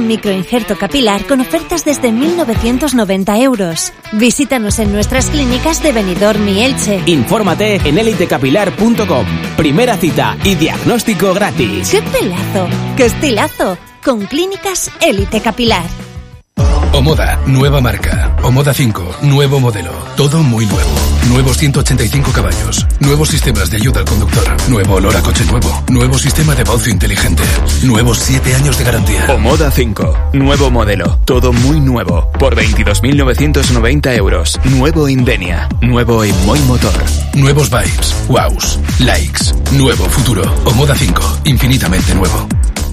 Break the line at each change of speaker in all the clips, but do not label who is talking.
en microinjerto capilar con ofertas desde 1.990 euros. Visítanos en nuestras clínicas de Benidorm y Elche.
Infórmate en elitecapilar.com. Primera cita y diagnóstico gratis.
¡Qué pelazo! ¡Qué estilazo! Con Clínicas Élite Capilar.
Omoda, nueva marca. Omoda 5, nuevo modelo. Todo muy nuevo. Nuevos 185 caballos. Nuevos sistemas de ayuda al conductor. Nuevo olor a coche nuevo. Nuevo sistema de voz inteligente. Nuevos 7 años de garantía.
Omoda 5, nuevo modelo. Todo muy nuevo. Por 22.990 euros. Nuevo Indenia. Nuevo en Moi Motor.
Nuevos vibes. Wows. Likes. Nuevo futuro. Omoda 5, infinitamente nuevo.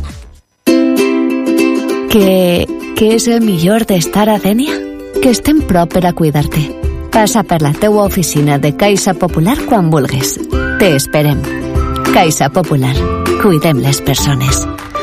Què és el millor d'estar a Dénia? Que estem prop per a cuidar-te. Passa per la teua oficina de Caixa Popular quan vulguis. Te esperem. Caixa Popular. Cuidem les persones.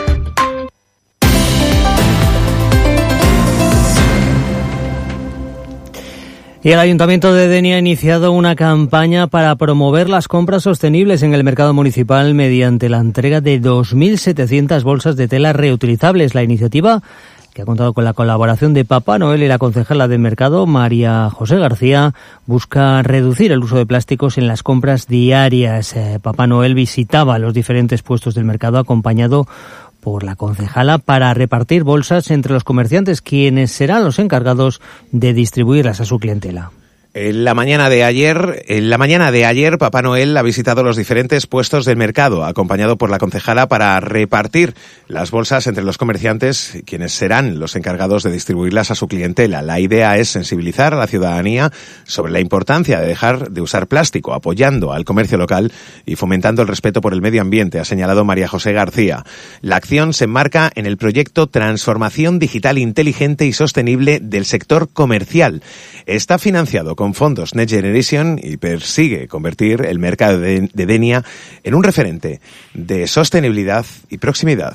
Y el Ayuntamiento de Denia ha iniciado una campaña para promover las compras sostenibles en el mercado municipal mediante la entrega de 2.700 bolsas de tela reutilizables. La iniciativa, que ha contado con la colaboración de Papá Noel y la concejala de mercado, María José García, busca reducir el uso de plásticos en las compras diarias. Papá Noel visitaba los diferentes puestos del mercado acompañado por la concejala para repartir bolsas entre los comerciantes, quienes serán los encargados de distribuirlas a su clientela.
En la mañana de ayer, Papá Noel ha visitado los diferentes puestos del mercado, acompañado por la concejala para repartir las bolsas entre los comerciantes, quienes serán los encargados de distribuirlas a su clientela. La idea es sensibilizar a la ciudadanía sobre la importancia de dejar de usar plástico, apoyando al comercio local y fomentando el respeto por el medio ambiente, ha señalado María José García. La acción se enmarca en el proyecto Transformación Digital Inteligente y Sostenible del Sector Comercial. Está financiado con fondos Next Generation y persigue convertir el mercado de Denia en un referente de sostenibilidad y proximidad.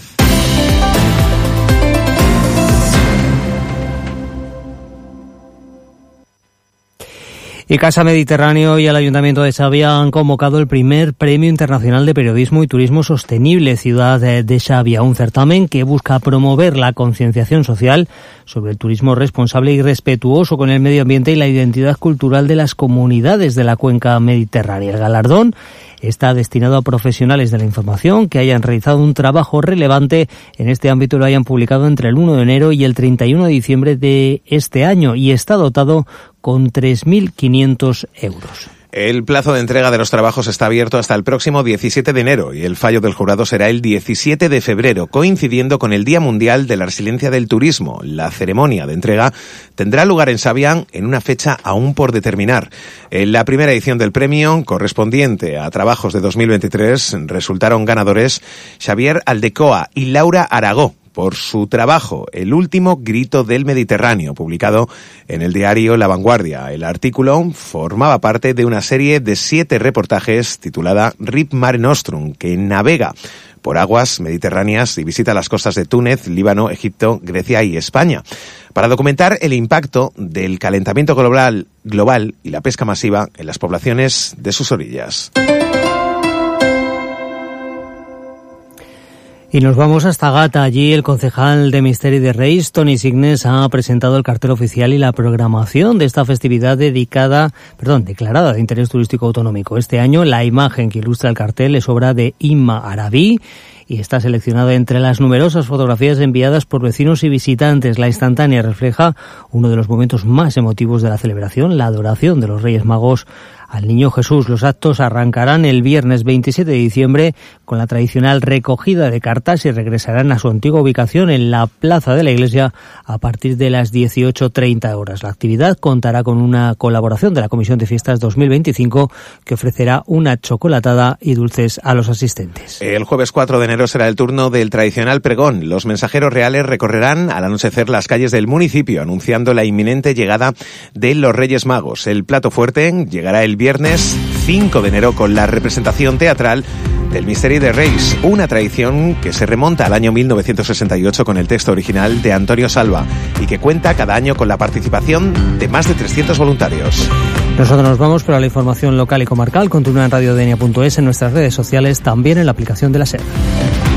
Y Casa Mediterráneo y el Ayuntamiento de Xàbia han convocado el primer Premio Internacional de Periodismo y Turismo Sostenible Ciudad de Xàbia, un certamen que busca promover la concienciación social sobre el turismo responsable y respetuoso con el medio ambiente y la identidad cultural de las comunidades de la cuenca mediterránea. El galardón está destinado a profesionales de la información que hayan realizado un trabajo relevante en este ámbito y lo hayan publicado entre el 1 de enero y el 31 de diciembre de este año y está dotado con 3.500 euros.
El plazo de entrega de los trabajos está abierto hasta el próximo 17 de enero y el fallo del jurado será el 17 de febrero, coincidiendo con el Día Mundial de la Resiliencia del Turismo. La ceremonia de entrega tendrá lugar en Xàbia en una fecha aún por determinar. En la primera edición del premio, correspondiente a trabajos de 2023, resultaron ganadores Xavier Aldecoa y Laura Aragó, por su trabajo El último grito del Mediterráneo, publicado en el diario La Vanguardia. El artículo formaba parte de una serie de 7 reportajes titulada Rip Mare Nostrum, que navega por aguas mediterráneas y visita las costas de Túnez, Líbano, Egipto, Grecia y España, para documentar el impacto del calentamiento global y la pesca masiva en las poblaciones de sus orillas.
Y nos vamos hasta Gata. Allí el concejal de Misteri de Reis, Toni Signes, ha presentado el cartel oficial y la programación de esta festividad declarada de interés turístico autonómico. Este año la imagen que ilustra el cartel es obra de Imma Arabí y está seleccionada entre las numerosas fotografías enviadas por vecinos y visitantes. La instantánea refleja uno de los momentos más emotivos de la celebración, la adoración de los Reyes Magos al Niño Jesús. Los actos arrancarán el viernes 27 de diciembre con la tradicional recogida de cartas y regresarán a su antigua ubicación en la plaza de la iglesia a partir de las 18:30 horas. La actividad contará con una colaboración de la Comisión de Fiestas 2025 que ofrecerá una chocolatada y dulces a los asistentes.
El jueves 4 de enero será el turno del tradicional pregón. Los mensajeros reales recorrerán al anochecer las calles del municipio anunciando la inminente llegada de los Reyes Magos. El plato fuerte llegará el viernes 5 de enero con la representación teatral del Misteri de Reis, una tradición que se remonta al año 1968 con el texto original de Antonio Salva y que cuenta cada año con la participación de más de 300 voluntarios.
Nosotros nos vamos, pero la información local y comarcal continúa en radiodenia.es, en nuestras redes sociales, también en la aplicación de la SER.